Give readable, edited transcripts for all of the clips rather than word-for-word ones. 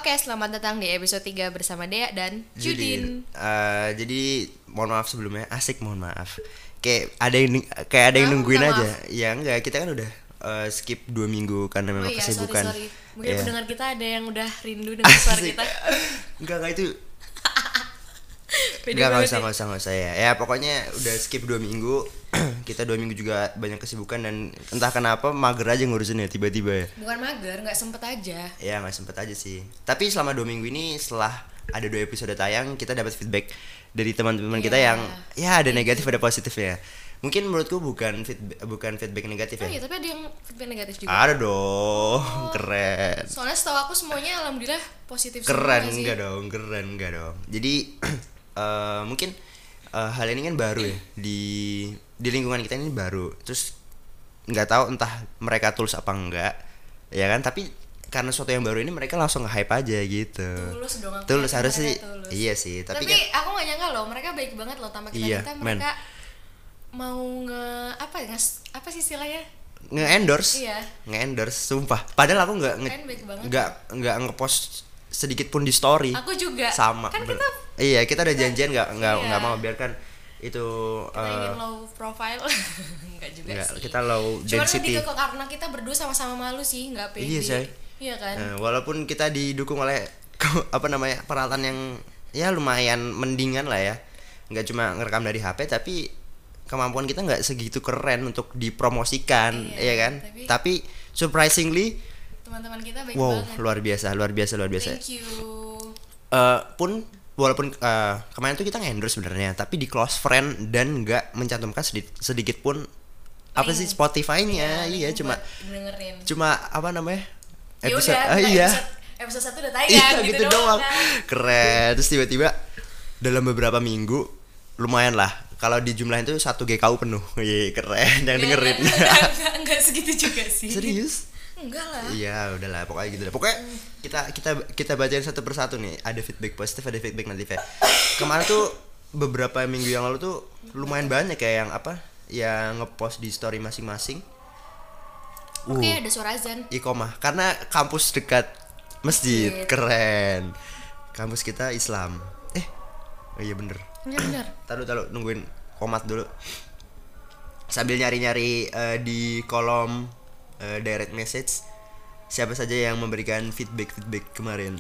Oke, selamat datang di episode 3 bersama Dea dan Judin. Jadi mohon maaf sebelumnya, mohon maaf. Kayak ada yang nungguin minta aja. maaf. Ya enggak, kita kan udah skip 2 minggu karena Oh memang iya, kesibukan. sorry. Mungkin Iya. pendengar kita ada yang udah rindu dengan suara Asik. kita. Enggak itu. Pede Enggak banget ya. usah ya. Ya pokoknya udah skip 2 minggu. Kita 2 minggu juga banyak kesibukan dan entah kenapa mager aja ngurusinnya tiba-tiba ya. Bukan mager, gak sempet aja. Ya nggak sempet aja sih. Tapi selama 2 minggu ini setelah ada 2 episode tayang, kita dapat feedback dari teman-teman kita Iya. yang ya ada negatif ada positifnya. Mungkin menurutku bukan feedback negatif Oh ya. iya, tapi ada yang feedback negatif juga. Ada dong, keren. Soalnya setahu aku semuanya alhamdulillah positif Keren semua sih. enggak dong. Jadi mungkin hal ini kan baru ya di lingkungan kita ini baru. Terus nggak tahu entah mereka tulus apa enggak, ya kan? Tapi karena sesuatu yang baru ini mereka langsung nge-hype aja gitu. Tulus dong aku. Tulus yakin harus mereka sih. tulus. Iya sih, Tapi kan aku gak nyangka loh, mereka baik banget loh sama kita. Iya, men. Mereka mau apa sih istilahnya? nge-endorse. Iya. Nge-endorse sumpah. Padahal aku nggak Keren, baik banget. nggak nge-post sedikit pun di story. Aku juga. Sama. Kan bener. kita Iya, kita udah janjian nggak Iya. mau biarkan itu kita ingin low profile. Enggak juga nggak, sih. kita low Cuman density. lebih ke karena kita berdua sama-sama malu sih, nggak pede. Iya, say. Iya kan? Walaupun kita didukung oleh peralatan yang ya lumayan mendingan lah ya, nggak cuma ngerekam dari HP, tapi kemampuan kita nggak segitu keren untuk dipromosikan. Iya, ya kan, tapi surprisingly Teman-teman kita baik wow, banget. luar biasa. Thank you. Walaupun kemarin tuh kita nge-endorse sebenarnya, tapi di close friend dan nggak mencantumkan sedikit pun apa sih Spotify-nya. Iya, link cuma buat dengerin. apa namanya, Ya episode udah, iya episode 1 udah iya tayang gitu doang kan. keren. Terus tiba-tiba dalam beberapa minggu lumayan lah, kalau dijumlahin tuh 1 GKU penuh. Iya, keren yang dengerin. Enggak segitu juga sih. Serius? Enggak lah. Iya, udahlah pokoknya gitu lah. Pokoknya kita bacain satu persatu nih. Ada feedback positif, ada feedback negatif. Kemarin tuh beberapa minggu yang lalu tuh lumayan banyak kayak yang ngepost di story masing-masing. Oke, ada suara azan. Iqomah karena kampus dekat masjid. Keren. Kampus kita Islam. Oh iya bener. Iya benar. Taruh nungguin komat dulu. Sambil nyari-nyari di kolom direct message siapa saja yang memberikan feedback kemarin.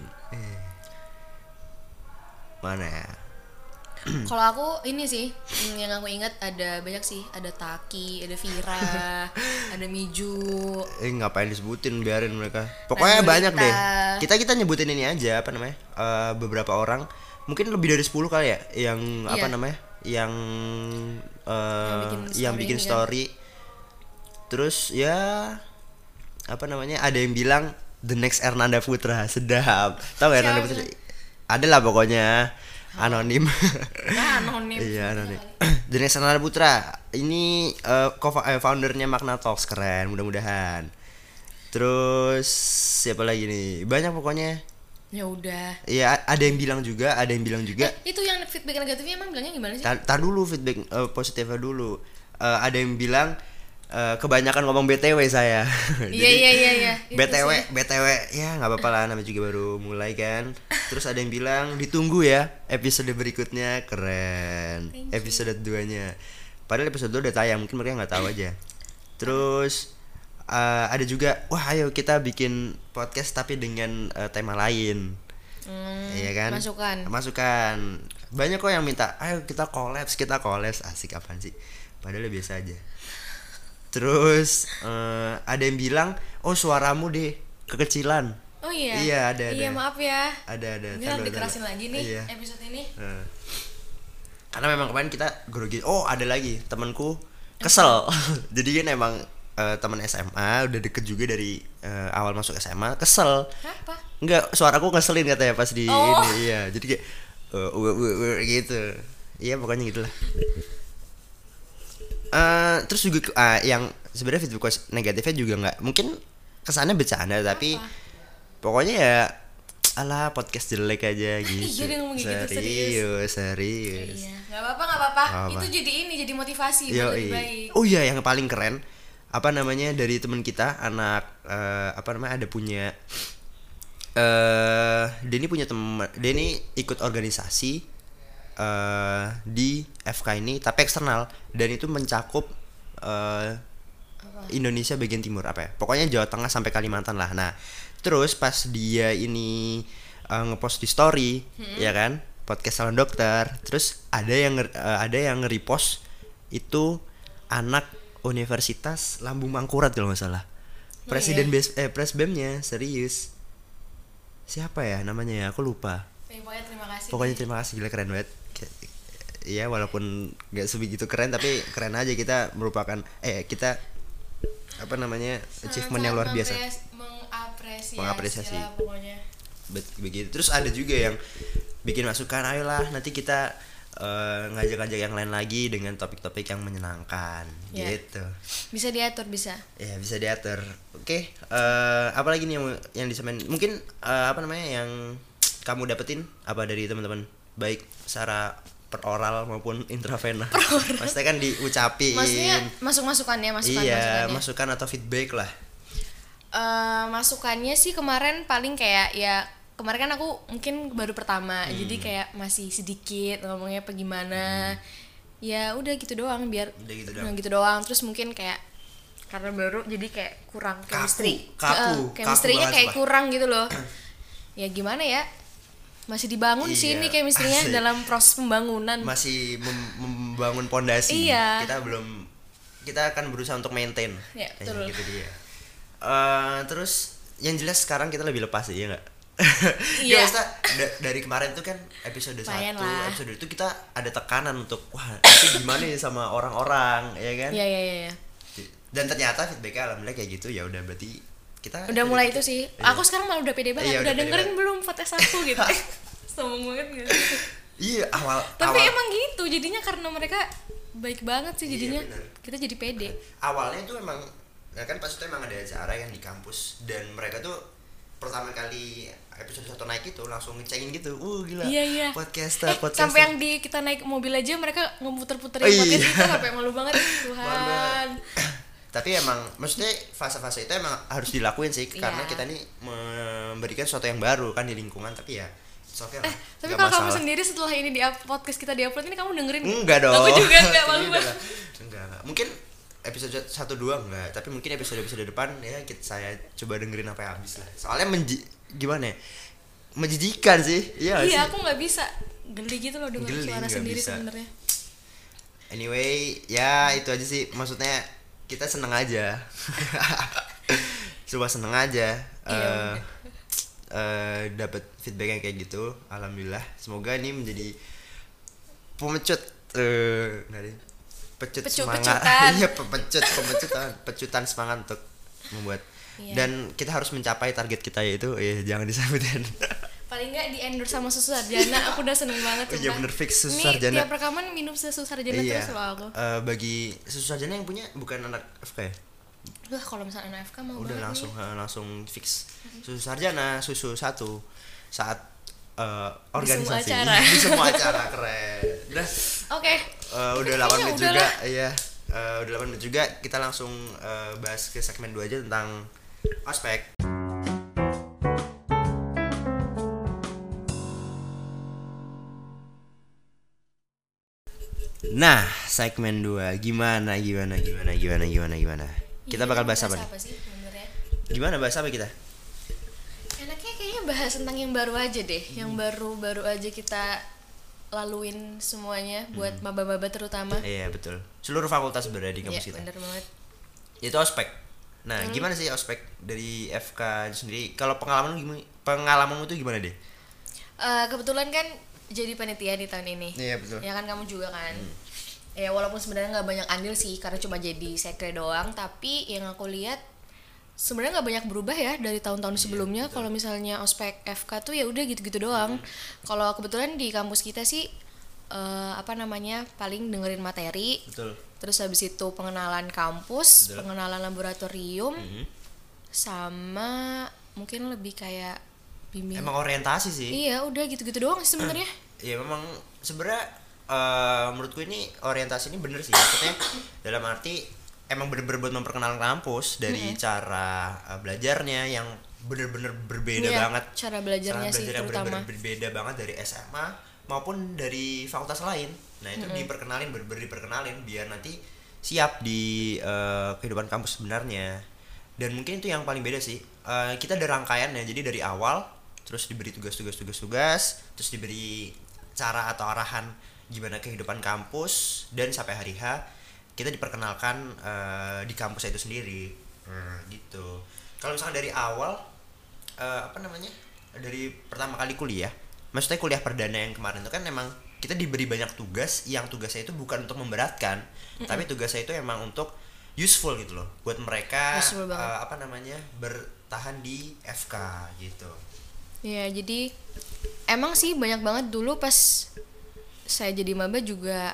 Mana ya? Kalau aku ini sih yang aku ingat ada banyak sih, ada Taki, ada Vira, ada Miju. Ngapain disebutin, biarin mereka. Pokoknya Nandita. banyak deh. Kita nyebutin ini aja apa namanya? Beberapa orang, mungkin lebih dari 10 kali ya yang Iya. apa namanya? Yang bikin bikin story ini story. Terus ya apa namanya? Ada yang bilang the next Ernanda Putra, sedap. Tahu gak Ernanda Siapa? Putra? Ada lah pokoknya. Anonim. Nah, anonim. Iya, anonim. The next Ernanda Putra. Ini foundernya Magna Talks, keren, mudah-mudahan. Terus siapa lagi nih? Banyak pokoknya. Ya udah. Iya, ada yang bilang juga. Itu yang feedback negatifnya emang bilangnya gimana sih? Tar dulu feedback positifnya dulu. Ada yang bilang kebanyakan ngomong BTW saya. Iya. Itu sih. BTW ya nggak apa-apa lah, namanya juga baru mulai kan. Terus ada yang bilang ditunggu ya episode berikutnya, keren. Thank you. Episode 2-nya. Padahal episode 2 udah tayang, mungkin mereka nggak tahu aja. Terus ada juga, wah ayo kita bikin podcast tapi dengan tema lain. Iya kan? Masukan. Banyak kok yang minta, ayo kita collab, asik apaan sih? Padahal biasa aja. Terus ada yang bilang, oh suaramu deh kekecilan. Oh iya. Iya, ada. Iya, maaf ya. Ada. Ini harus dikerasin lagi nih Iya. episode ini. Karena memang kemarin kita grogi. Oh ada lagi temanku kesel. Jadi kan emang teman SMA udah deket juga dari awal masuk SMA, kesel. Apa? Enggak, suaraku ngeselin katanya pas di ini. Iya, jadi kayak gitu. Iya pokoknya gitulah. Terus juga yang sebenarnya feedback negatifnya juga nggak, mungkin kesannya bercanda tapi pokoknya ya alah podcast jelek aja gitu. Iya, dia ngomong gitu, serius. Iya, nggak apa-apa. Itu jadi motivasi buat lebih baik. Oh iya, yang paling keren apa namanya, dari teman kita anak ada punya Dia ini punya teman, dia ini ikut organisasi di FK ini tapi eksternal, dan itu mencakup Indonesia bagian timur apa ya, pokoknya Jawa Tengah sampai Kalimantan lah. Nah terus pas dia ini ngepost di story, ya kan, podcast salon dokter, terus ada yang nge-repost itu anak Universitas Lambung Mangkurat kalau nggak salah, presiden presbemnya, serius. Siapa ya namanya ya, aku lupa. Pokoknya terima kasih, gila keren banget. Iya, walaupun gak sebegitu keren tapi keren aja, kita merupakan kita apa namanya, achievement yang luar biasa. Mengapresiasi lah, pokoknya. Begitu. Terus ada juga yang bikin masukan, ayolah nanti kita ngajak-ngajak yang lain lagi dengan topik-topik yang menyenangkan, gitu. Bisa diatur, bisa. Ya bisa diatur. Oke, apa lagi nih yang disampaikan? Mungkin apa namanya yang kamu dapetin apa dari teman-teman, baik secara peroral maupun intravena? Maksudnya kan diucapin. Maksudnya masukannya. Iya, masukan atau feedback lah. Masukannya sih kemarin paling kayak ya, kemarin kan aku mungkin baru pertama, jadi kayak masih sedikit ngomongnya apa gimana. Ya udah gitu doang, biar gitu doang. Terus mungkin kayak karena baru jadi kayak kurang chemistry. Chemistry-nya kayak kurang gitu loh. Ya gimana ya? Masih dibangun sih ini chemistry-nya dalam proses pembangunan. Masih membangun pondasi. Iya. Kita akan berusaha untuk maintain. Ya, betul. Gitu dia. Terus yang jelas sekarang kita lebih lepas sih, ya nggak? Iya. Dari kemarin tuh kan episode 1, episode itu kita ada tekanan untuk wah nanti gimana ya sama orang-orang, ya kan? Iya. Dan ternyata feedbacknya alhamdulillah kayak gitu, ya udah berarti kita udah mulai itu sih. Iya. Aku sekarang malah udah pede banget. Udah dengerin belum podcast aku gitu. Sombong banget gak sih? Iya, Tapi emang gitu jadinya, karena mereka baik banget sih jadinya. Iya, kita jadi pede. Awalnya tuh emang, nah kan pas itu emang ada acara yang di kampus, dan mereka tuh pertama kali episode 1 naik itu langsung ngecengin gitu. Gila. Iya. Podcaster. Sampai yang kita naik mobil aja mereka ngemuter-puterin podcast kita, sampai malu banget. Tuhan. Tapi emang maksudnya fase-fase itu emang harus dilakuin sih, karena kita nih memberikan sesuatu yang baru kan di lingkungan. Tapi ya okay lah. Tapi kalau kamu sendiri setelah ini di podcast kita diupload ini, kamu dengerin? Enggak dong. Aku juga enggak, malu banget. Enggak. Mungkin episode 1-2 enggak, tapi mungkin episode depan ya saya coba dengerin sampai habis lah. Soalnya gimana ya? Menjijikan sih. Iya, aku enggak bisa. Geli gitu loh dengar suara sendiri sebenarnya. Anyway, ya itu aja sih, maksudnya kita seneng aja. Coba seneng aja. Dapat feedback yang kayak gitu, alhamdulillah. Semoga ini menjadi pemecut semangat. Iya, pecutan semangat untuk membuat. Dan kita harus mencapai target kita, yaitu jangan disabutin. Paling nggak di endorse sama Susu Sarjana. Aku udah seneng banget. Iya bener, fix Susu ini Sarjana. Tiap rekaman minum Susu Sarjana terus loh aku. Bagi Susu Sarjana yang punya bukan anak FK ya? Udah, kalau misalnya anak FK mau udah banget langsung fix Susu Sarjana, susu 1 saat organisasi di semua acara keren. Udah. Oke. Udah 8 menit juga. Iya. Udah 8 menit juga, kita langsung bahas ke segmen 2 aja tentang ospek. Nah, segmen 2 gimana? Kita bakal bahas apa nih? Gimana bahas apa kita? Enaknya kayaknya bahas tentang yang baru aja deh, yang baru aja kita laluin semuanya buat maba-maba terutama. Iya betul. Seluruh fakultas berada di kampus kita. Iya benar banget. Itu ospek. Nah, gimana sih ospek dari FK sendiri? Kalau pengalamanmu itu gimana deh? Kebetulan kan jadi panitia di tahun ini. Iya betul. Ya kan, kamu juga kan. Ya walaupun sebenarnya nggak banyak andil sih, karena cuma jadi sekre doang. Tapi yang aku lihat sebenarnya nggak banyak berubah ya dari tahun-tahun sebelumnya. Kalau misalnya ospek FK tuh ya udah gitu-gitu doang. Kalau kebetulan di kampus kita sih paling dengerin materi. Betul. Terus habis itu pengenalan kampus, pengenalan laboratorium, sama mungkin lebih kayak bimbing. Emang orientasi sih. Iya, udah gitu-gitu doang sih sebenarnya. Iya memang sebenarnya menurutku ini orientasi ini bener sih, maksudnya dalam arti emang bener-bener buat memperkenalkan kampus dari cara belajarnya yang bener-bener berbeda banget. Cara belajarnya sih terutama. Berbeda banget dari SMA maupun dari fakultas lain. Nah itu diperkenalin, diperkenalin biar nanti siap di kehidupan kampus sebenarnya. Dan mungkin itu yang paling beda sih. Kita ada rangkaiannya, jadi dari awal terus diberi tugas, terus diberi cara atau arahan gimana kehidupan kampus, dan sampai hari H kita diperkenalkan di kampus itu sendiri. Gitu. Kalau misalnya dari awal dari pertama kali kuliah, maksudnya kuliah perdana yang kemarin itu kan emang kita diberi banyak tugas yang tugasnya itu bukan untuk memberatkan, tapi tugasnya itu emang untuk useful gitu loh buat mereka bertahan di FK gitu. Ya, jadi emang sih banyak banget dulu pas saya jadi maba juga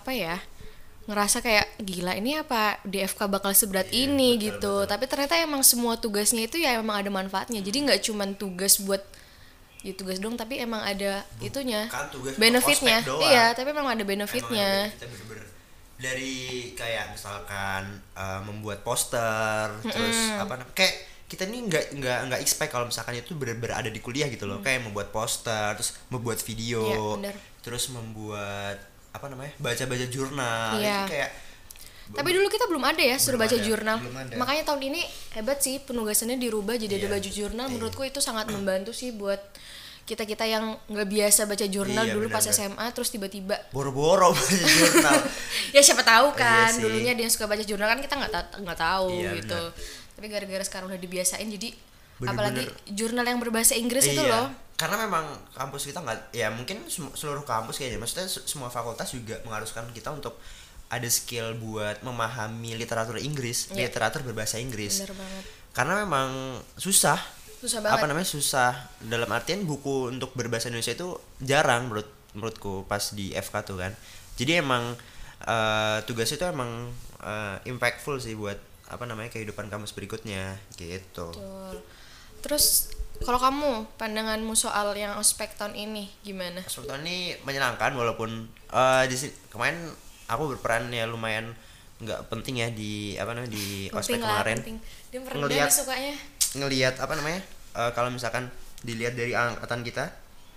ngerasa kayak gila ini apa di FK bakal seberat ini gitu. Tapi ternyata emang semua tugasnya itu ya emang ada manfaatnya. Jadi nggak cuma tugas buat tugas dong, tapi emang ada itunya, benefitnya. Iya, tapi emang ada benefitnya. Kita bener-bener dari kayak misalkan membuat poster, terus kayak kita ini nggak expect kalau misalkan itu benar-benar ada di kuliah gitu loh. Kayak membuat poster, terus membuat video, terus membuat baca-baca jurnal. Itu kayak tapi dulu kita belum ada ya suruh baca jurnal. Makanya tahun ini hebat sih, penugasannya dirubah jadi ada baju jurnal. Menurutku itu sangat membantu sih buat kita yang nggak biasa baca jurnal dulu pas SMA, terus tiba-tiba boro-boro baca jurnal. Ya siapa tahu kan, dulunya dia suka baca jurnal kan kita nggak tahu gitu. Tapi gara-gara sekarang udah dibiasain, jadi apalagi jurnal yang berbahasa Inggris itu loh. Karena memang kampus kita nggak, ya mungkin seluruh kampus kayaknya, maksudnya semua fakultas juga mengharuskan kita untuk ada skill buat memahami literatur Inggris, literatur berbahasa Inggris. Bener banget. Karena memang susah banget. Susah dalam artian buku untuk berbahasa Indonesia itu jarang menurutku pas di FK tuh kan. Jadi emang tugas itu emang impactful sih buat kehidupan kampus berikutnya gitu. Betul. Terus kalau kamu, pandanganmu soal yang ospek tahun ini gimana? Ospek tahun ini menyenangkan, walaupun kemarin aku berperan ya lumayan nggak penting ya di di ospek kemarin. Dia ngelihat sukanya. Ngelihat kalau misalkan dilihat dari angkatan kita,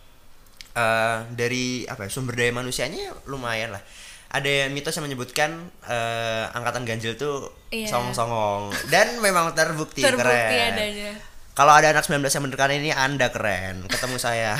dari sumber daya manusianya lumayan lah. Ada mitos yang menyebutkan angkatan ganjil tuh songong-songong, dan memang terbukti keren. Adanya. Kalau ada anak 19 yang mendengarkan ini, Anda keren, ketemu saya.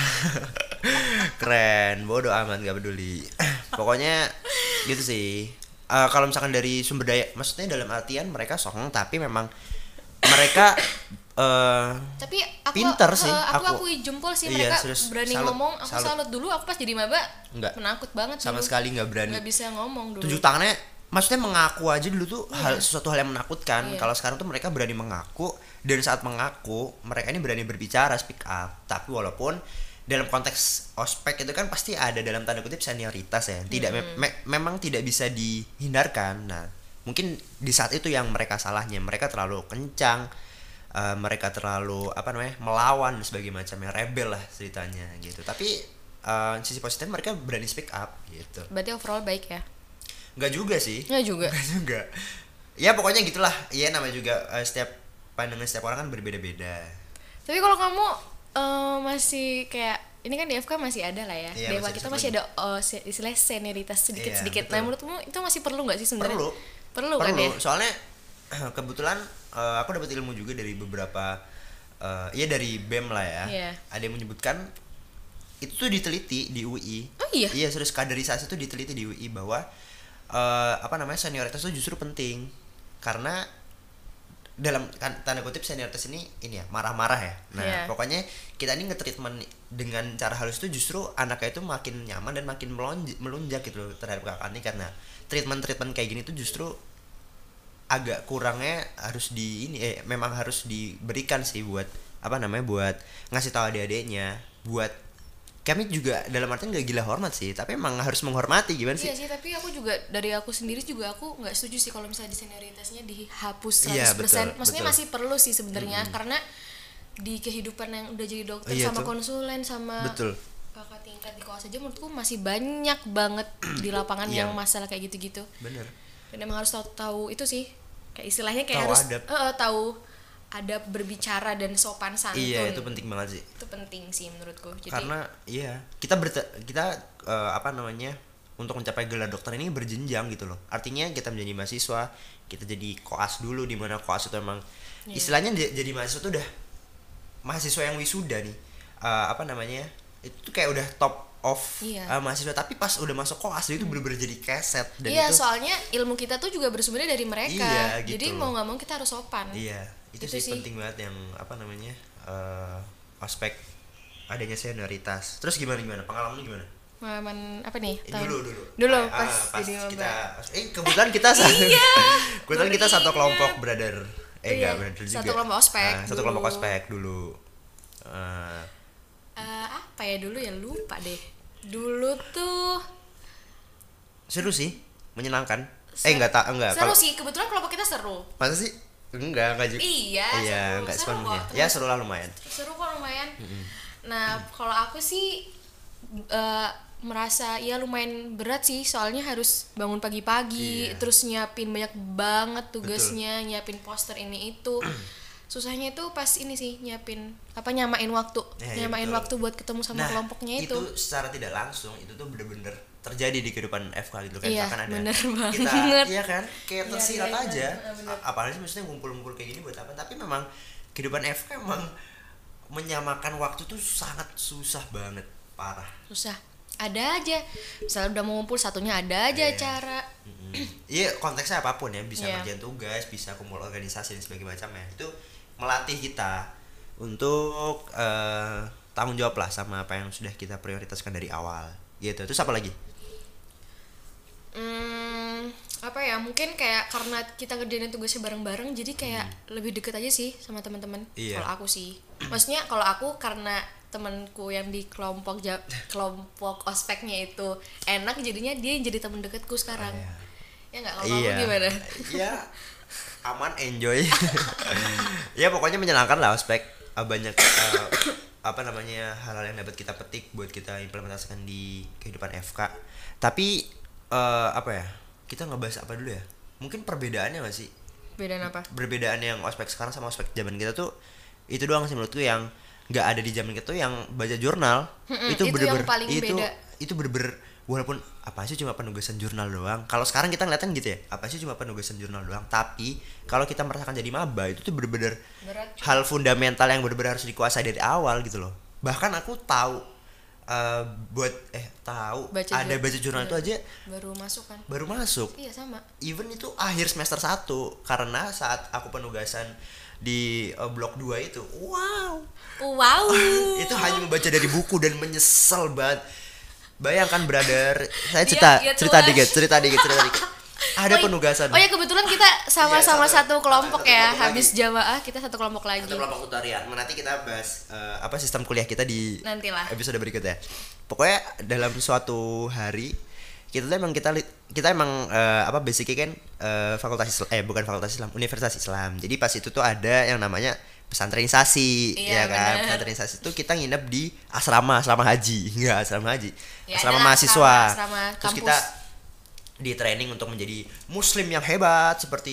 Keren, bodoh amat, gak peduli. Pokoknya gitu sih. Kalau misalkan dari sumber daya, maksudnya dalam artian mereka songong, tapi memang mereka tapi aku pinter sih. Aku jempol sih, mereka berani ngomong. Aku salut dulu, aku pas jadi maba penakut banget sama dulu. Sekali nggak berani, nggak bisa ngomong dulu. Tunjuk tangannya, maksudnya mengaku aja dulu tuh sesuatu hal yang menakutkan. Kalau sekarang tuh mereka berani mengaku, dan saat mengaku mereka ini berani berbicara, speak up. Tapi walaupun dalam konteks ospek itu kan pasti ada dalam tanda kutip senioritas ya, tidak memang tidak bisa dihindarkan. Nah mungkin di saat itu yang mereka salahnya, mereka terlalu kencang, mereka terlalu melawan dan sebagainya, macamnya rebel lah ceritanya gitu. Tapi sisi positifnya mereka berani speak up gitu. Berarti overall baik ya? Nggak juga sih. Nggak juga. Ya pokoknya gitulah. Ya namanya juga setiap pandangan setiap orang kan berbeda-beda. Tapi kalau kamu masih kayak ini kan di FK masih ada lah ya. Dewa kita masih ada istilah senioritas sedikit-sedikit. Nah menurutmu itu masih perlu nggak sih sebenarnya? Perlu kan ya? Soalnya kebetulan aku dapat ilmu juga dari beberapa dari BEM lah ya. Ada yang menyebutkan itu tuh diteliti di UI. Oh iya? Iya, serius, kaderisasi itu diteliti di UI bahwa senioritas itu justru penting. Karena dalam tanda kutip senioritas ini ya marah-marah ya. Nah, pokoknya kita ini nge-treatment dengan cara halus itu justru anaknya itu makin nyaman dan makin melunjak gitu loh terhadap kakaknya, karena treatment kayak gini tuh justru agak kurangnya harus memang harus diberikan sih buat buat ngasih tahu adik-adiknya, buat kami juga dalam artian gak gila hormat sih, tapi emang harus menghormati gimana sih? Iya sih, tapi aku juga dari aku sendiri juga aku nggak setuju sih kalau misalnya di senioritasnya dihapus 100%. Iya, Maksudnya masih perlu sih sebenarnya, karena di kehidupan yang udah jadi dokter sama konsulen sama kakak tingkat di kelas aja menurutku masih banyak banget di lapangan yang masalah kayak gitu-gitu. Bener. Dan emang harus tahu itu sih, kayak istilahnya kayak tahu harus tahu adab berbicara dan sopan santun. Iya, itu penting banget sih. Itu penting sih menurutku. Jadi, karena kita untuk mencapai gelar dokter ini berjenjang gitu loh. Artinya kita menjadi mahasiswa, kita jadi koas dulu, di mana koas itu emang istilahnya jadi mahasiswa tuh udah mahasiswa yang wisuda nih. Itu kayak udah top of mahasiswa, tapi pas udah masuk koas itu bener-bener jadi keset. Dan itu, soalnya ilmu kita tuh juga bersumbernya dari mereka. Iya, gitu. Jadi mau nggak mau kita harus sopan. Iya, itu sih penting banget yang aspek adanya senioritas. Terus gimana pengalaman lu gimana? Pengalaman apa nih? Dulu pas jadi kita kebetulan kita kebetulan kita satu kelompok brother. Enggak brother juga. Satu kelompok ospek. Satu kelompok ospek dulu. Apa ya dulu ya, lupa deh. Dulu tuh seru sih, menyenangkan. Enggak. Seru sih, kebetulan kelompok kita seru. Masa sih? Enggak juga. Iya, enggak sepenuhnya. Ya seru lah lumayan. Seru kok lumayan. Nah, kalau aku sih merasa ya lumayan berat sih, soalnya harus bangun pagi-pagi, terus nyiapin banyak banget tugasnya. Betul. Nyiapin poster ini itu. Susahnya itu pas ini sih, nyamain waktu. Nyamain waktu buat ketemu sama kelompoknya itu. Itu secara tidak langsung itu tuh bener-bener terjadi di kehidupan FK gitu kan. Kan ada bener kita banget. Iya kan, kayak tersirat aja. Apalagi maksudnya ngumpul-ngumpul kayak gini buat apa? Tapi memang kehidupan FK memang menyamakan waktu tuh sangat susah banget, parah. Susah. Ada aja, misalnya udah mau ngumpul satunya ada aja cara. Iya, konteksnya apapun ya, bisa kerjaan tugas, bisa kumpul organisasi dan sebagainya macam ya. Itu melatih kita untuk tanggung jawab lah sama apa yang sudah kita prioritaskan dari awal gitu. Terus apa lagi? Apa ya, mungkin kayak karena kita ngerjain tugasnya bareng-bareng, jadi kayak lebih deket aja sih sama teman-teman. Kalau aku sih, maksudnya kalau aku karena temanku yang di kelompok ospeknya itu enak, jadinya dia jadi teman dekatku sekarang. Ya nggak, kalau kamu gimana? Iya, aman, enjoy. Ya pokoknya menyenangkan lah ospek. Banyak hal-hal yang dapat kita petik buat kita implementasikan di kehidupan FK. Tapi kita ngebahas apa dulu ya? Mungkin perbedaannya nggak sih? Bedaan apa? Perbedaan yang ospek sekarang sama ospek zaman kita tuh itu doang sih menurutku, yang nggak ada di zaman kita tuh yang baca jurnal. Itu bener-bener itu bener-bener, walaupun apa sih cuma penugasan jurnal doang. Kalau sekarang kita ngeliatin gitu ya, apa sih cuma penugasan jurnal doang. Tapi kalau kita merasakan jadi maba, itu tuh bener-bener hal fundamental yang bener-bener harus dikuasai dari awal gitu loh. Bahkan aku tahu baca jurnal itu aja baru masuk. Iya, sama. Even itu akhir semester 1, karena saat aku penugasan di blok 2 itu wow itu hanya membaca dari buku dan menyesal banget. Bayangkan brother, saya cerita dikit. Ada penugasan. Oh ya, kebetulan kita sama-sama satu kelompok ya. Habis jamaah kita satu kelompok lagi. Satu kelompok utarian. Nanti kita bahas sistem kuliah kita di nantilah episode berikutnya. Pokoknya dalam suatu hari kita emang basicnya kan bukan fakultas Islam, Universitas Islam. Jadi pas itu tuh ada yang namanya pesantrenisasi, ya kan? Pesantrenisasi itu kita nginep di asrama haji, asrama mahasiswa. Terus kita di training untuk menjadi muslim yang hebat seperti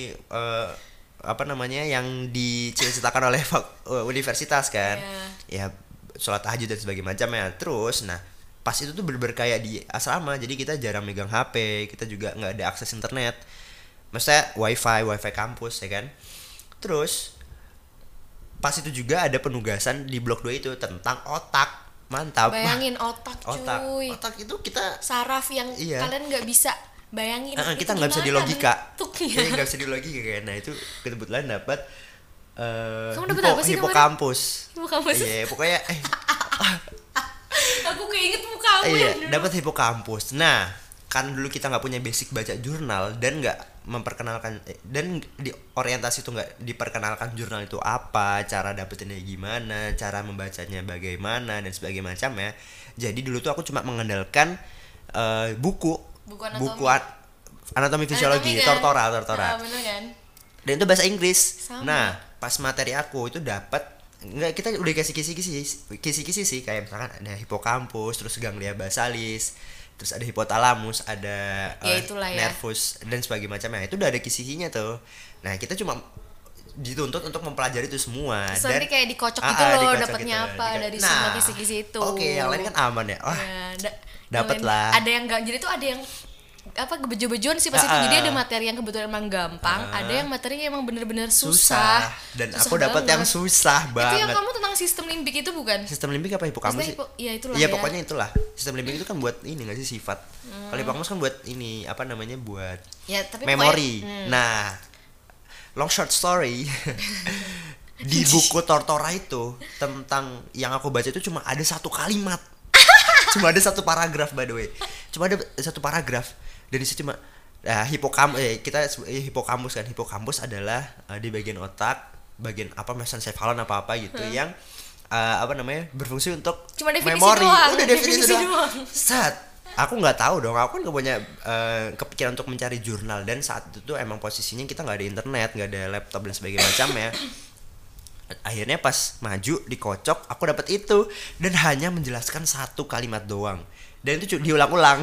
yang dicita-citakan oleh universitas kan. Ya, sholat tahajud dan sebagainya macamnya. Terus pas itu tuh bener-bener kayak di asrama, jadi kita jarang megang HP, kita juga nggak ada akses internet, maksudnya wifi kampus ya kan. Terus pas itu juga ada penugasan di blok 2 itu tentang otak. Mantap. Bayangin otak cuy. Otak itu kita saraf yang kalian nggak bisa bayangin. Kita nggak bisa di logika. Nggak bisa di logika kayak. Nah itu kebetulan dapat hipokampus. Iya, pokoknya aku keinget mukamu. Iya, dapat hipokampus. Nah, kan dulu kita nggak punya basic baca jurnal dan nggak memperkenalkan dan di orientasi itu nggak diperkenalkan jurnal itu apa, cara dapetinnya gimana, cara membacanya bagaimana dan sebagainya macam ya. Jadi dulu tuh aku cuma mengandalkan buku anatomi fisiologi, kan? Tortora. Bener kan? Dan itu bahasa Inggris. Sama. Nah, pas materi aku itu dapat kita udah kasih kisi-kisi sih, kayak misalkan ada hipokampus, terus ganglia basalis, terus ada hipotalamus, ada nervus dan sebagainya macamnya. Itu udah ada kisi-kisinya tuh. Nah, kita cuma dituntut untuk mempelajari itu semua. Terus nanti kayak dikocok gitu loh, dapatnya gitu, apa dari semua kisi-kisi itu. Oke, yang lain kan aman ya. Wah, ya, dapat lah. Ada yang enggak, jadi tuh ada yang apa bejo-bejoan sih pas itu. Jadi ada materi yang kebetulan emang gampang, ada yang materinya emang bener-bener susah. Dan susah aku dapat yang susah banget. Itu yang kamu tentang sistem limbik itu bukan? Sistem limbik apa hipokampus sih? Iya itulah. Iya pokoknya itulah. Sistem limbik itu kan buat ini nggak sih sifat. Kalau hipokampus kan buat ini apa namanya buat ya, tapi memori. Nah, long short story. Di buku Tortora itu tentang yang aku baca itu cuma ada satu kalimat. Cuma ada satu paragraf by the way. Cuma ada satu paragraf. Dan disitu cuma hipokampus kan. Hipokampus adalah di bagian otak, bagian apa mesencephalon apa gitu yang apa namanya berfungsi untuk cuma memori. Doang. Udah definisi doang. Set. Aku nggak tahu dong. Aku kan nggak punya kepikiran untuk mencari jurnal, dan saat itu tuh emang posisinya kita nggak ada internet, nggak ada laptop dan sebagainya macamnya. Akhirnya pas maju dikocok, aku dapat itu dan hanya menjelaskan satu kalimat doang. Dan itu diulang-ulang.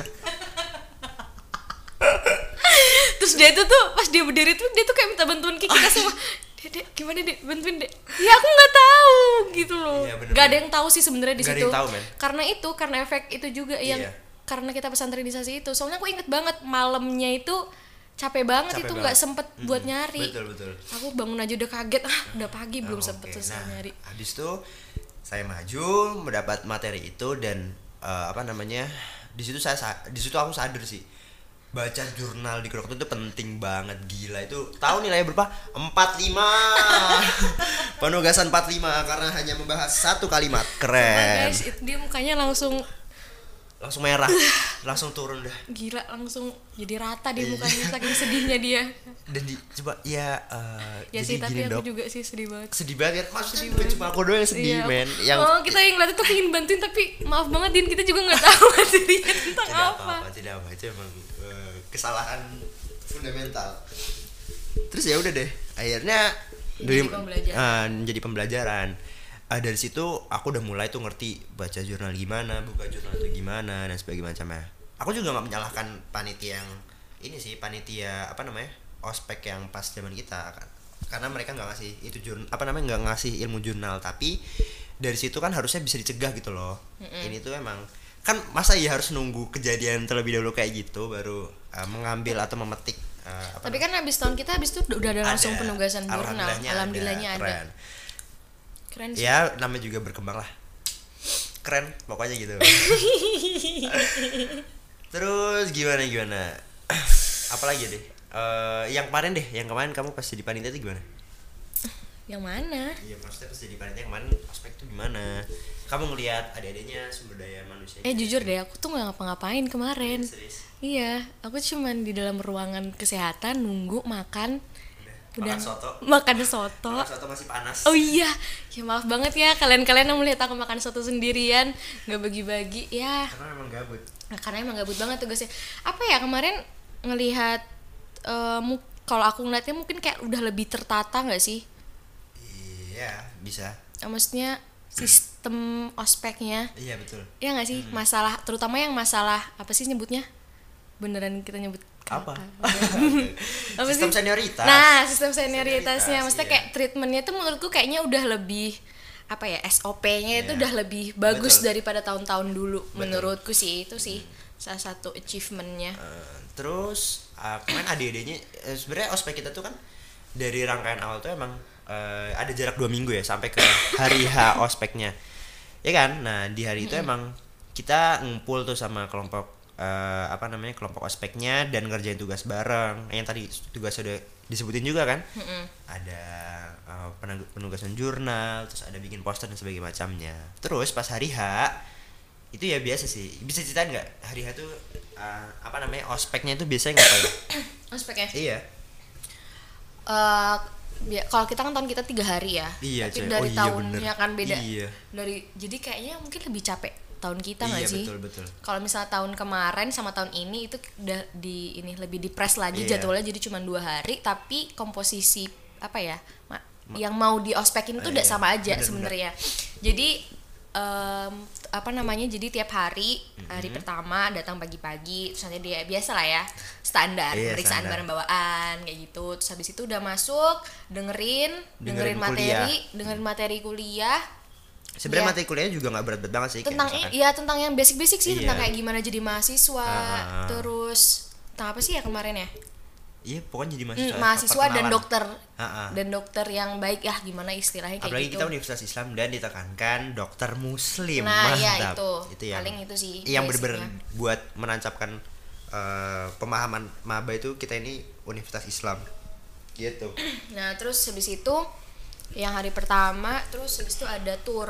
Terus dia itu tuh pas dia berdiri tuh dia tuh kayak minta bantuan kita semua. Dek, gimana Dek? Bantuin Dek. Ya aku nggak tahu gitu loh. Ya, gak ada yang tahu sih sebenarnya di situ. Karena efek itu juga yang karena kita pesantrinisasi itu. Soalnya aku inget banget malamnya itu capek banget itu nggak sempet buat nyari. Betul. Aku bangun aja udah kaget, udah pagi belum sempet selesai nyari. Habis itu saya maju mendapat materi itu dan apa namanya di situ aku sadar sih baca jurnal di Kedokteran itu penting banget, gila. Itu tahu nilainya berapa? 45. Penugasan 45 karena hanya membahas satu kalimat. Keren. Guys, dia mukanya langsung merah, langsung turun dah. Gila, langsung jadi rata dia mukanya saking sedihnya dia. Dan coba ya sih, tapi aku juga sih sedih banget. Sedih banget, maksudnya bukan cuma aku doang yang sedih, men. Kita yang ngeliat itu pengen bantuin tapi maaf banget Din, kita juga nggak tahu materinya tentang tidak apa, itu emang kesalahan fundamental. Terus ya udah deh, akhirnya jadi pembelajaran. Dari situ aku udah mulai tuh ngerti baca jurnal gimana, buka jurnal itu gimana dan sebagainya macamnya. Aku juga nggak menyalahkan panitia yang ini sih, panitia apa namanya ospek yang pas zaman kita kan, karena mereka nggak ngasih itu nggak ngasih ilmu jurnal, tapi dari situ kan harusnya bisa dicegah gitu loh. Ini tuh emang kan masa ya harus nunggu kejadian terlebih dahulu kayak gitu baru mengambil atau memetik. Tapi kan habis tahun kita habis itu udah ada langsung penugasan jurnal. Alhamdulillahnya ada. Keren sih. Ya namanya juga berkembang lah. Keren pokoknya gitu. Terus gimana? Apalagi deh? Yang kemarin kamu pas jadi panitia itu gimana? Yang mana? Iya maksudnya pas jadi panitia kemarin aspek itu gimana? Kamu ngelihat adik-adiknya sumber daya manusia? Jujur deh, aku tuh nggak ngapa-ngapain kemarin. Serius? Iya, aku cuman di dalam ruangan kesehatan nunggu makan. Makan soto. Makan soto masih panas. Oh iya, ya maaf banget ya kalian yang melihat aku makan soto sendirian, nggak bagi-bagi ya. Karena emang gabut. Karena emang gabut banget tugasnya. Apa ya kemarin ngelihat kalau aku ngeliatnya mungkin kayak udah lebih tertata nggak sih? Iya bisa. Maksudnya sistem ospeknya. Iya betul. Iya nggak sih masalah, terutama yang masalah apa sih nyebutnya? Beneran kita nyebut apa? Sistem senioritas. Nah, sistem senioritasnya, maksudnya kayak treatmentnya tuh menurutku kayaknya udah lebih apa ya, SOP-nya itu udah lebih bagus daripada tahun-tahun dulu. Menurutku sih itu sih salah satu achievementnya. Terus kemarin adik-adiknya sebenarnya ospek kita tuh kan dari rangkaian awal tuh emang ada jarak 2 minggu ya sampai ke hari H ospeknya, ya kan? Nah di hari itu emang kita ngumpul tuh sama kelompok kelompok ospeknya dan ngerjain tugas bareng. Yang tadi tugas udah disebutin juga kan? Ada penugasan jurnal, terus ada bikin poster dan sebagainya macamnya. Terus pas hari H itu ya biasa sih. Bisa ceritain nggak hari H tuh ospeknya itu biasanya ngapain? Ospeknya? Iya. Kalau kita kan tahun kita 3 hari ya. Iya, tapi dari tahunnya bener. kan beda. Iya. Jadi kayaknya mungkin lebih capek tahun kita nggak sih? Iya betul. Kalau misalnya tahun kemarin sama tahun ini itu udah lebih di-press lagi jadwalnya, jadi cuma 2 hari tapi komposisi apa ya yang mau di ospekin tuh udah sama aja sebenarnya. Jadi apa namanya, jadi tiap hari pertama datang pagi-pagi, terus nanti dia biasa lah ya standar pemeriksaan barang bawaan kayak gitu, terus habis itu udah masuk dengerin materi kuliah. Sebenarnya materi kuliahnya juga nggak berat-berat banget sih, tentang yang basic sih, tentang kayak gimana jadi mahasiswa, terus tentang apa sih ya kemarin ya. Iya, pokoknya jadi mahasiswa dan dokter yang baik ya, gimana istilahnya kayak apalagi gitu. Kita Universitas Islam dan ditekankan dokter muslim. Itu yang paling itu sih yang bener-bener buat menancapkan pemahaman maba itu kita ini Universitas Islam gitu. Nah terus habis itu yang hari pertama, terus habis itu ada tur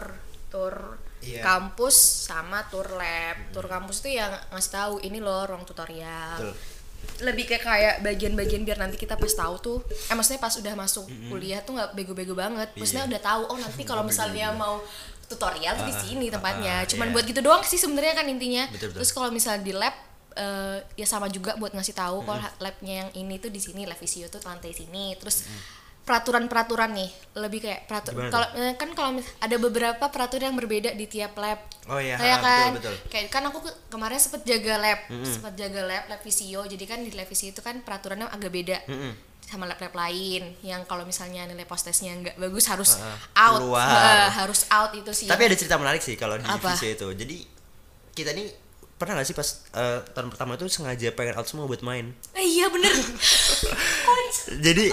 kampus sama tur lab. Tur kampus itu yang ngasih tahu ini loh ruang tutorial. Betul. Lebih kayak bagian-bagian biar nanti kita pas tahu tuh, maksudnya pas udah masuk kuliah tuh nggak bego-bego banget. Maksudnya udah tahu, oh nanti kalau misalnya mau tutorial tuh di sini tempatnya. Cuman buat gitu doang sih sebenarnya kan intinya. Betul. Terus kalau misalnya di lab ya sama juga buat ngasih tahu kalau labnya yang ini tuh di sini, lab visio tuh lantai sini. Terus peraturan nih lebih kayak kalau ada beberapa peraturan yang berbeda di tiap lab. Kayak kan betul. Kayak kan aku kemarin sempat jaga lab visio, jadi kan di lab visio itu kan peraturannya agak beda sama lab lain, yang kalau misalnya nilai post testnya nggak bagus harus harus out itu sih. Tapi ada cerita menarik sih kalau di visio itu. Jadi kita nih pernah gak sih pas tahun pertama itu sengaja pengen out semua buat main? Iya bener. Jadi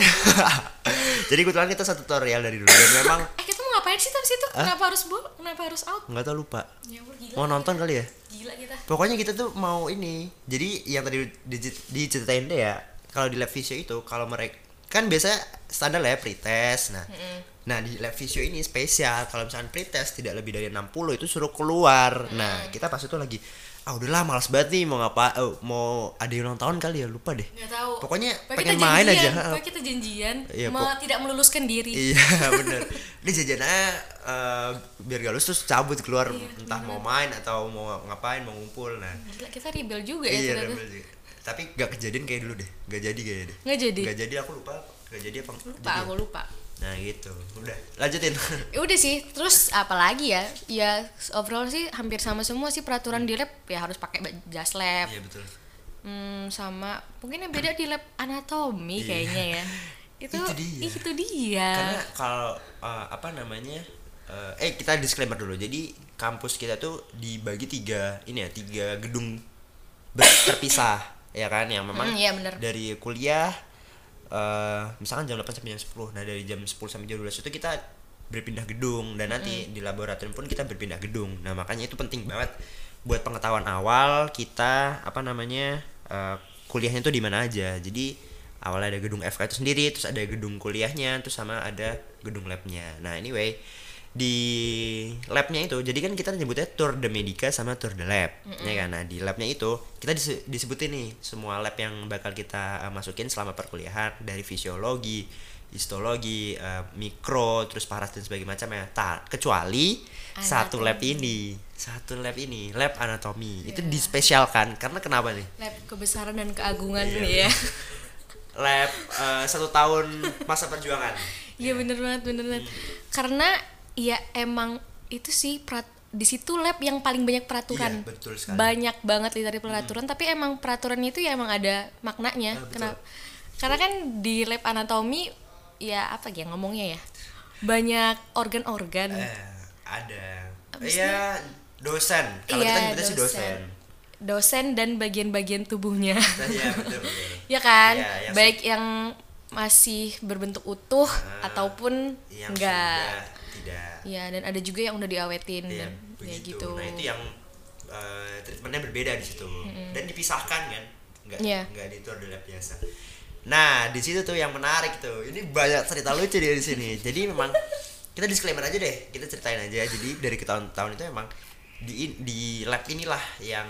jadi kebetulan kita satu tutorial dari dulu dan memang kita mau ngapain sih tapi situ? Kenapa harus out? Nggak tahu, lupa. Ya, gila, mau nonton kali ya? Gila kita. Pokoknya kita tuh mau ini. Jadi yang tadi diceritain deh ya, kalau di lab visio itu kalau mereka kan biasanya standar lah ya pretest. Nah di lab visio ini spesial, kalau misalnya pretest tidak lebih dari 60 itu suruh keluar. Nah kita pas itu lagi udahlah malas banget nih mau mau ada ulang tahun kali ya, lupa deh. Nggak tahu. Pokoknya pengen main aja. Pokoknya kita janjian tidak meluluskan diri. Iya bener. Ini jajannya biar gak lulus terus cabut keluar, entah mau main atau mau ngapain, mau ngumpul. Nah gila, kita rebel juga ya. Iya rebel juga. Tapi gak kejadian kayak dulu deh. Gak jadi kayaknya deh. Gak jadi, aku lupa. Gak jadi apa? Aku lupa. Nah gitu, udah lanjutin. Udah sih, terus apalagi ya? Ya overall sih hampir sama semua sih peraturan di lab, ya harus pakai jas lab. Iya betul. Sama mungkin yang beda di lab anatomi kayaknya ya. Itu dia. Karena kalau kita disclaimer dulu. Jadi kampus kita tuh dibagi tiga gedung terpisah, ya kan? Yang memang dari kuliah misalkan jam 8 sampai jam 10. Nah dari jam 10 sampai jam 12 itu kita berpindah gedung, dan nanti di laboratorium pun kita berpindah gedung. Nah makanya itu penting banget buat pengetahuan awal kita kuliahnya tuh di mana aja. Jadi awalnya ada gedung FK itu sendiri, terus ada gedung kuliahnya, terus sama ada gedung labnya. Nah anyway, di labnya itu jadi kan kita nyebutnya tour de medica sama tour de lab, ya kan. Nah di labnya itu kita disebutin nih semua lab yang bakal kita masukin selama perkuliahan, dari fisiologi, histologi, mikro, terus paras dan sebagainya macam ya. Kecuali satu lab ini lab anatomi. Itu dispesialkan karena kenapa nih? Lab kebesaran dan keagungan nih ya. Lab 1 tahun masa perjuangan. Iya bener banget. Karena ya emang itu sih di situ lab yang paling banyak peraturan. Iya, betul sekali. Banyak banget literally peraturan, tapi emang peraturannya itu ya emang ada maknanya. Karena kan di lab anatomi ya apa ya ngomongnya ya, banyak organ-organ. Ada. Iya, dosen. Kalau kita nyebutnya sih dosen dan bagian-bagian tubuhnya. Iya betul. Ya kan, baik yang masih berbentuk utuh ataupun yang enggak. Tidak. Ya, dan ada juga yang udah diawetin dan kayak gitu. Nah, itu yang treatmentnya berbeda di situ. Dan dipisahkan kan. Enggak di tour de lab biasa. Nah, di situ tuh yang menarik tuh. Ini banyak cerita lucu di sini. Jadi memang kita disclaimer aja deh. Kita ceritain aja. Jadi dari tahun-tahun itu emang di lab inilah yang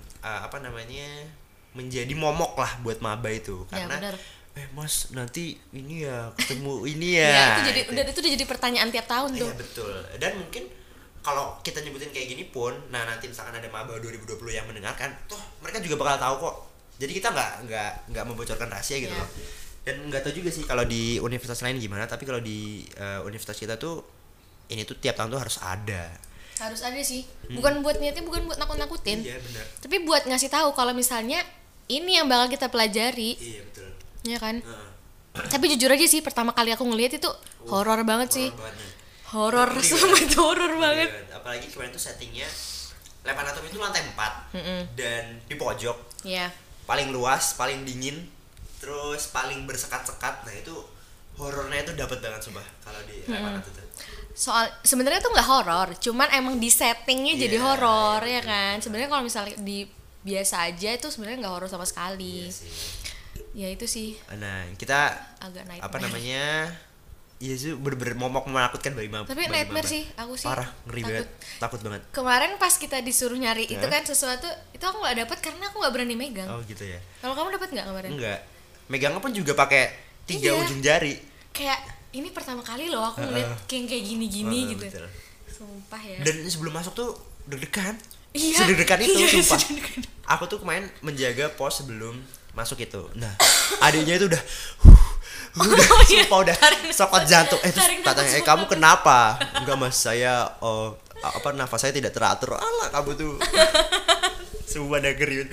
menjadi momok lah buat maba itu. Karena Mas nanti ini ya ketemu ini ya. Itu udah jadi pertanyaan tiap tahun tuh. Iya betul. Dan mungkin kalau kita nyebutin kayak gini pun, nah nanti misalkan ada maba 2020 yang mendengarkan, toh mereka juga bakal tahu kok. Jadi kita nggak membocorkan rahasia gitu loh. Dan nggak tahu juga sih kalau di universitas lain gimana, tapi kalau di universitas kita tuh ini tuh tiap tahun tuh harus ada. Harus ada sih. Bukan buat niatnya, bukan buat nakut-nakutin. Iya benar. Tapi buat ngasih tahu kalau misalnya ini yang bakal kita pelajari. Iya betul. Iya kan? Tapi jujur aja sih, pertama kali aku ngeliat itu horor banget sih. Horor, sumpah itu horor banget. Apalagi kemarin tuh settingnya lab anatomi itu lantai 4 dan di pojok. Iya. Paling luas, paling dingin, terus paling bersekat-sekat. Nah itu horornya itu dapat banget sumpah kalau di lab anatomi itu. Soal sebenarnya tuh nggak horor, cuman emang di settingnya jadi horor ya kan. Sebenarnya kalau misalnya di biasa aja itu sebenarnya nggak horor sama sekali. Iya sih. Ya itu sih. Nah kita agak nightmare. apa namanya? Iya sih bener-bener momok menakutkan bagi mama. Tapi nightmare sih, aku sih. Parah, ngeri banget, takut banget. Kemarin pas kita disuruh nyari itu kan sesuatu, itu aku nggak dapet karena aku nggak berani megang. Oh gitu ya. Kalau kamu dapat nggak kemarin? Enggak. Megangnya pun juga pakai 3 ujung jari. Kayak ini pertama kali loh aku ngeliat kayak gini-gini gitu. Betul. Sumpah ya. Dan sebelum masuk tuh deg-degan. Iya. Sedeg-degan itu sumpah. Sedeg-degan. Aku tuh kemarin menjaga pos sebelum masuk itu. Nah, adiknya itu udah sumpah udah sokot jantung. Terus katanya, kamu kenapa? Enggak mas, saya nafas saya tidak teratur. Alah kamu tuh. Sumpah udah geri.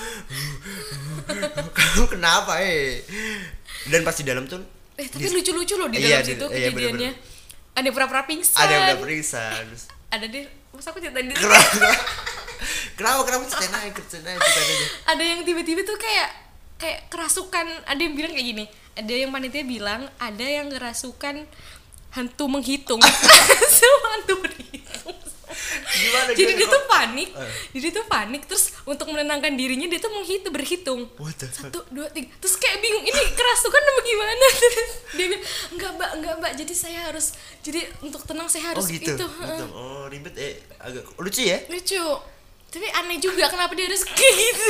Kamu kenapa Dan pas di dalam tuh tapi lucu-lucu loh di dalam situ kejadiannya. Ada yang pura-pura pingsan. Ada yang pura pingsan. Ada deh, masa aku ceritain dulu. Kenapa ceritain aja. Ada yang tiba-tiba tuh kayak kerasukan. Ada yang bilang kayak gini. Ada yang panitia bilang ada yang kerasukan hantu menghitung. Hantu berhitung. Gimana, jadi dia tuh panik. Jadi tuh panik terus untuk menenangkan dirinya dia tuh berhitung. 1, 2, 3. Terus kayak bingung ini kerasukan apa gimana? Terus dia bilang enggak mbak. Jadi saya harus untuk tenang saya harus gitu. itu. Oh ribet agak lucu ya? Lucu. Tapi aneh juga kenapa dia harus kayak gitu.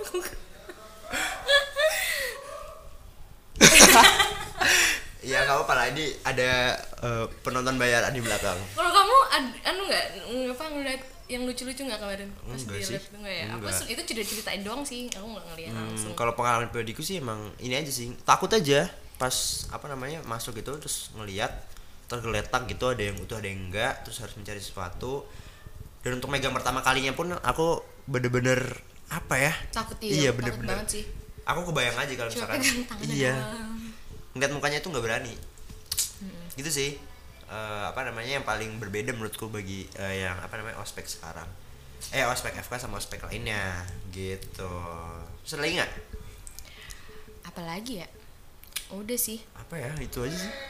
Ya gak apa-apa lah, ini ada penonton bayaran di belakang. Kalau kamu nggak ngeliat yang lucu-lucu nggak kemarin pas di lab itu nggak ya? Aku itu ceritain doang sih, aku nggak ngeliat langsung. Kalau pengalaman pribadiku sih emang ini aja sih, takut aja pas masuk gitu terus ngelihat tergeletak gitu, ada yang utuh ada yang enggak, terus harus mencari sesuatu. Dan untuk megang pertama kalinya pun aku bener-bener takut bener-bener banget sih. Aku kebayang aja kalau misalkan ngeliat mukanya itu nggak berani. Gitu sih. Yang paling berbeda menurutku bagi yang ospek sekarang. Ospek FK sama ospek lainnya gitu. Terus ada lagi nggak? Apalagi ya? Udah sih. Itu aja sih.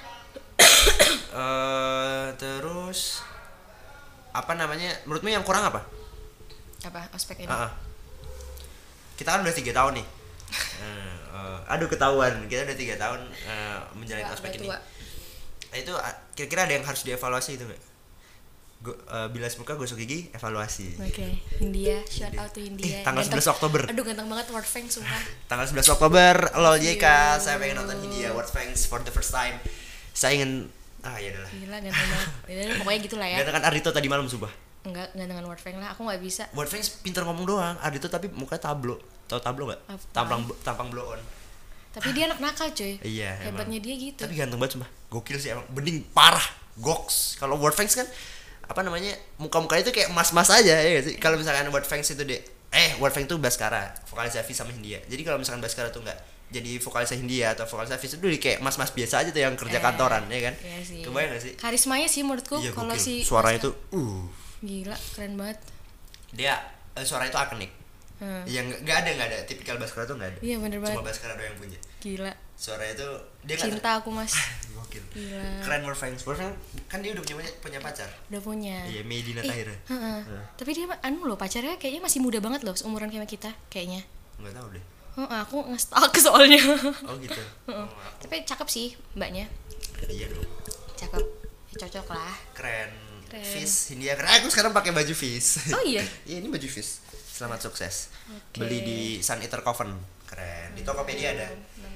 Terus menurutmu yang kurang apa? Ospek ini? Kita kan udah 3 tahun nih. Aduh ketahuan, kita udah 3 tahun menjalani ospek ini. Itu kira-kira ada yang harus dievaluasi gitu nggak? Bilas muka, gosok gigi, evaluasi. Oke. India, shout out to India. Tanggal 11 Oktober. Aduh ganteng banget World Fangs sumpah. Tanggal 11 Oktober, lol JK, saya pengen nonton India World Fangs for the first time. Saya ingin ya udahlah. Gila ganteng banget. Pokoknya gitulah ya. Gantengan Ardhito tadi malam sumpah. Enggak gantengan World Fangs lah, aku enggak bisa. World Fangs pintar ngomong doang, Ardhito tapi mukanya tablo. Tahu tablo enggak? Tampang blow on. Tapi dia anak nakal cuy. Iya. Hebatnya dia gitu. Tapi ganteng banget sumpah. Gokil sih emang. Bening parah. Goks. Kalau World Fangs kan muka-mukanya itu kayak mas-mas aja ya sih. Kalau misalkan World Fangs itu World Fangs itu Baskara, vokalis Hafiz sama Hindia. Jadi kalau misalkan Baskara tuh enggak jadi vokalis Hindia atau vokalis Hafiz itu kayak mas-mas biasa aja tuh yang kerja kantoran ya kan. Iya sih. Kebayang enggak sih? Karismanya sih menurutku kalau si suaranya tuh gila, keren banget. Dia suaranya itu ikonik. Yang nggak ada tipikal Baskara tuh nggak ada. Iya bener banget. Cuma Baskara doang yang punya. Gila. Suaranya itu dia cinta aku mas. Gokil. Gila. Keren World Fangs. Kan dia udah punya pacar. Udah punya. Iya, Medina Tahira. Tapi dia loh pacarnya kayaknya masih muda banget loh, seumuran kayak kita kayaknya. Nggak tahu deh. Aku nge-stalk soalnya. Oh gitu. Tapi cakep sih mbaknya. Iya dong. Cakep. Cocok lah. Keren. Fizz Hindia keren. Aku sekarang pakai baju Fizz. Oh iya. Iya ini baju Fizz. Selamat sukses. Beli di Sun Eater Coven. Keren. Di Tokopedia ada.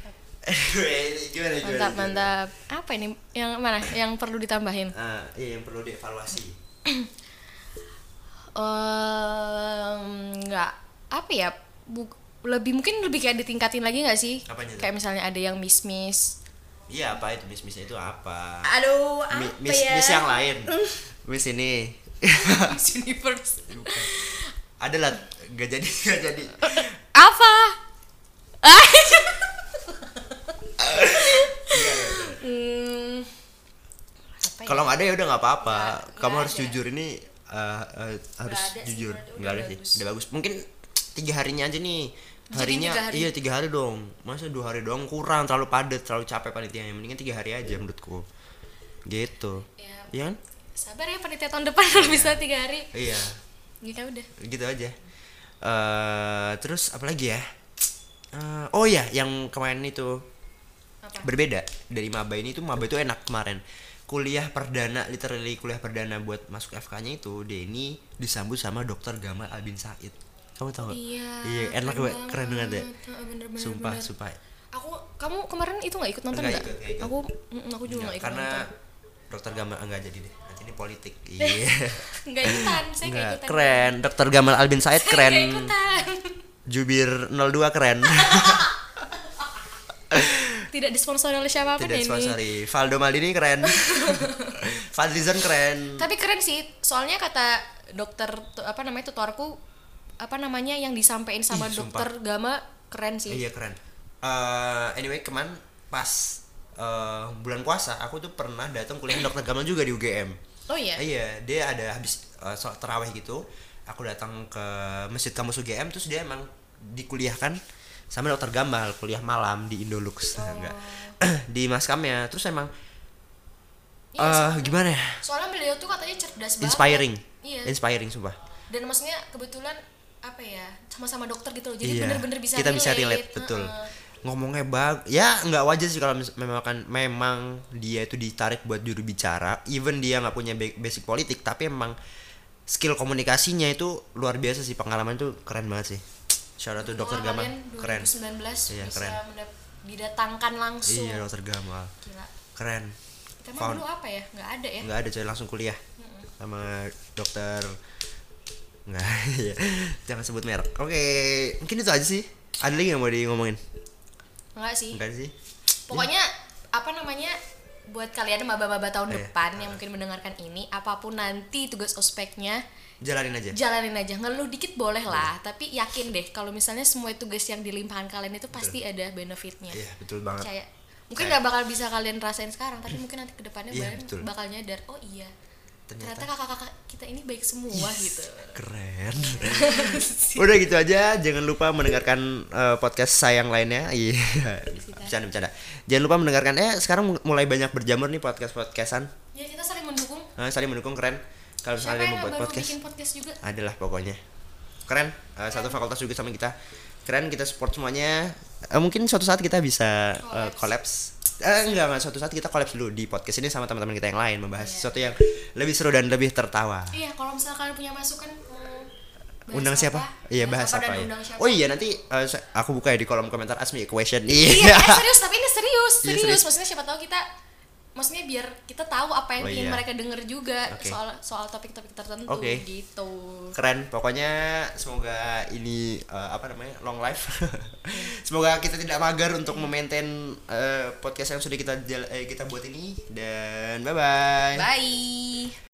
Mantap. Apa ini? Yang mana? Yang perlu ditambahin? Iya yang perlu dievaluasi. Nggak apa ya? Mungkin lebih kayak ditingkatin lagi nggak sih? Apanya kayak misalnya ada yang miss. Iya apa itu miss-missnya itu apa? Aduh apa miss, ya? Miss yang lain. Miss ini. Miss Universe. Ada lah, gak jadi. Apa? Kalau nggak ada ya udah nggak apa-apa. Kamu harus ada. Jujur ini harus jujur. Nggak ada sih. Udah bagus. Mungkin 3 harinya aja nih. Harinya iya 3 hari dong. Masa 2 hari doang kurang, terlalu padat, terlalu capek panitianya. Mendingan 3 hari aja menurutku. Gitu. Iya kan? Sabar ya panitia tahun depan kalau bisa 3 hari. Iya. Ya udah. Gitu aja. Terus apa lagi ya? Oh ya, yang kemarin itu Apa? berbeda dari maba ini. Tuh maba itu enak kemarin. Kuliah perdana, literally kuliah perdana buat masuk FK-nya itu Denny disambut sama Dr. Gamal Albin Said. Kamu tahu gak? Iya, enak banget, keren banget ya. Bener, Sumpah. Kamu kemarin itu nggak ikut nonton nggak? Ikut. Aku juga nggak ikut karena nonton. Dr. Gamal enggak jadi deh. Nanti ini politik. Iya. Nggak ikutan, saya nggak ikutan. Keren, Dr. Gamal Albin Said keren. Nggak ikutan. Jubir 02 keren. Tidak disponsori oleh siapapun Tidak ini. disponsori. Valdo Maldini keren. Fadlizon keren. Tapi keren sih, soalnya kata dokter tutorku yang disampaikan sama dokter Gama keren sih. Iya keren. Anyway kemarin pas bulan puasa aku tuh pernah datang kuliah dokter Gamal juga di UGM. Oh iya. Iya, dia ada habis sholat tarawih gitu. Aku datang ke masjid kampus UGM, terus dia emang dikuliahkan sama dokter Gamal, kuliah malam di Indolux. Enggak. Di Maskamnya. Terus emang gimana ya? Soalnya beliau tuh katanya cerdas banget. Inspiring. Iya. Inspiring sumpah. Dan maksudnya kebetulan sama-sama dokter gitu loh. Jadi bener-bener bisa kita bisa relate, betul. Ngomongnya ya nggak wajar sih kalau memang dia itu ditarik buat juru bicara, even dia nggak punya basic politik, tapi emang skill komunikasinya itu luar biasa sih, pengalaman tuh keren banget sih. Shout out to Dr. Gamal, keren. 2019 iya, bisa keren. didatangkan langsung. Iya, Dr. Gamal. Gila. Keren. Kita mah dulu apa ya? Nggak ada ya? Nggak ada, coy, langsung kuliah sama dokter. Nggak, ya. Jangan sebut merek. Oke, mungkin itu aja sih. Ada lagi yang mau ngomongin? Enggak sih. Enggak sih. Pokoknya buat kalian maba-maba tahun depan yang mungkin mendengarkan ini, apapun nanti tugas ospeknya, jalanin aja. Ngeluh dikit boleh lah, tapi yakin deh kalau misalnya semua tugas yang dilimpahkan kalian itu pasti ada benefitnya. Iya, betul banget. Mungkin nggak bakal bisa kalian rasain sekarang, tapi mungkin nanti kedepannya bakal nyadar, oh iya, ternyata kakak-kakak kita ini baik semua gitu. Keren. Udah gitu aja, jangan lupa mendengarkan podcast saya yang lainnya. Iya. Bercanda. Jangan lupa mendengarkan sekarang mulai banyak berjamur nih podcastan. Ya, kita saling mendukung. Saling mendukung, keren. Kalau misalnya mau buat podcast, bikin podcast juga. Adalah pokoknya. Keren. Satu fakultas juga sama kita. Keren, kita support semuanya. Mungkin suatu saat kita bisa collapse. Enggak, suatu saat kita collapse dulu di podcast ini sama teman-teman kita yang lain, membahas sesuatu yang lebih seru dan lebih tertawa. Iya, kalau misalnya kalian punya masukan undang siapa? Iya, bahas apa ya? Oh iya, nanti aku buka ya di kolom komentar, ask me a question. Iya, serius, tapi ini serius. Maksudnya siapa tahu maksudnya biar kita tahu apa yang ingin mereka denger juga soal topik-topik tertentu gitu. Keren, pokoknya semoga ini long life. Semoga kita tidak magar untuk memaintain podcast yang sudah kita buat ini, dan bye.